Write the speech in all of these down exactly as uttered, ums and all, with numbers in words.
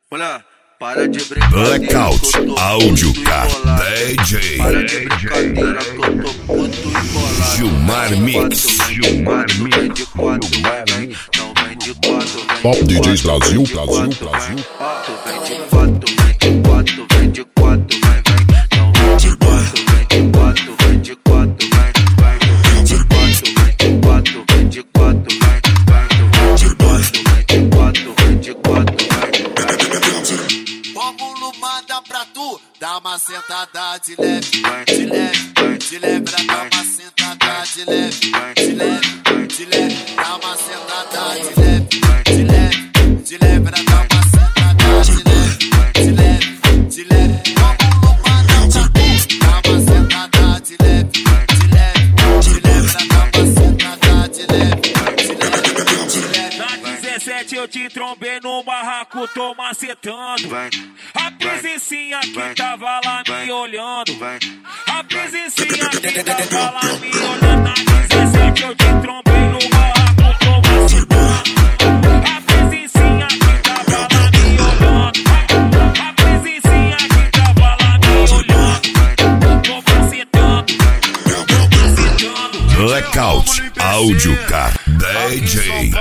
Olha, para de brincadeira. Blackout Áudio Car D J. Para de brincadeira que eu tô puto e bolado. Gilmar Mix. Gilmar Mix. Vem de quatro, vai, vem. Não vem de quatro, vem. Top D Js Brasil, Brasil, Brasil. Tu vem de quatro, vem de quatro, vem de quatro, vem, vem. Não vem de quatro, vem de quatro, vem de quatro, vem, vem. Vem de quatro, vem de quatro, vem de quatro, vem, vem. Vem de quatro, vem de quatro, vem de quatro, vem, vem. Rômulo manda pra tu, dá uma sentada de leve, de leve, de leve, pra dar uma sentada de leve, de leve, de leve, dá uma sentada de leve, de leve, de leve, pra dar uma sentada de leve, de leve, de leve. Rômulo manda pra tu, dá uma sentada de leve, de leve, de leve, pra dar uma sentada de leve, de leve, de leve. Na dezessete eu te trombei no barraco, tô macetando. A presencinha que tava lá me olhando. A presencinha que tava lá me olhando. Na dezessete eu te trombei no barraco, tô macetando. A presencinha que tava lá me olhando. A presencinha que tava lá me olhando. Tô macetando, tô macetando. Blackout Áudio Car D J.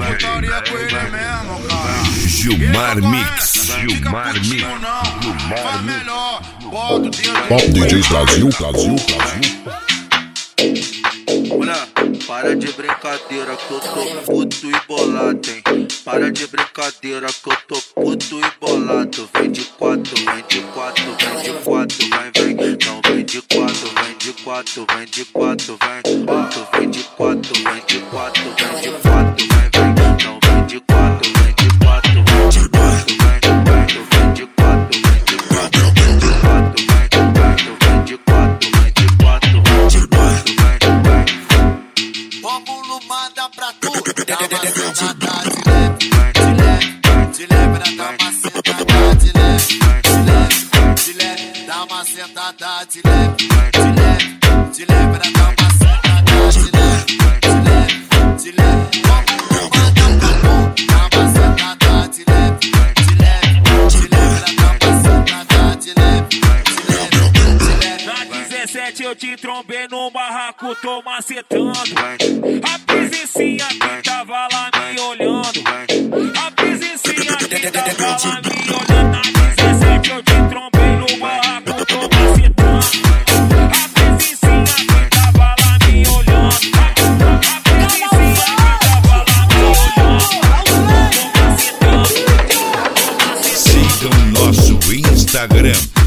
Gilmar Mix. Gilmar Mix. Top D Js Brasil, Brasil, Brasil. Olha, para de brincadeira que eu tô puto e bolado, hein? Para de brincadeira que eu tô puto e bolado. Vem de quatro, vem de quatro, vem de quatro, vem, vem. Não vem de quatro, vem de quatro, vem de quatro, vem. Tu vem de quatro, vem de quatro, vem de quatro, vem, vem. Não vem de quatro, vem de quatro, vem de quatro, vem, vem. Tu vem de quatro, vem de quatro, vem de quatro, vem, vem. Tu vem de quatro, vem de quatro, vem de quatro, vem, vem. Rômulo manda pra tu, dá uma sentada de leve, de leve, de leve, pra dar uma sentada de leve, de leve, de leve, dá uma sentada de leve, de leve, de leve, pra dar uma sentada de leve, de leve, de leve. Rômulo manda pra tu, dá uma sentada de leve, de leve, de leve, pra dar uma sentada de leve, de leve, de leve. Na dezessete eu te trombei no barraco, tô macetando. A presencinha que tava lá me olhando. A presencinha que tava lá me olhando. Na dezessete eu te trombei no barraco, tô macetando. A presencinha que tava lá me olhando. A presencinha que tava lá me olhando. Tô macetando. Sigam nosso Instagram.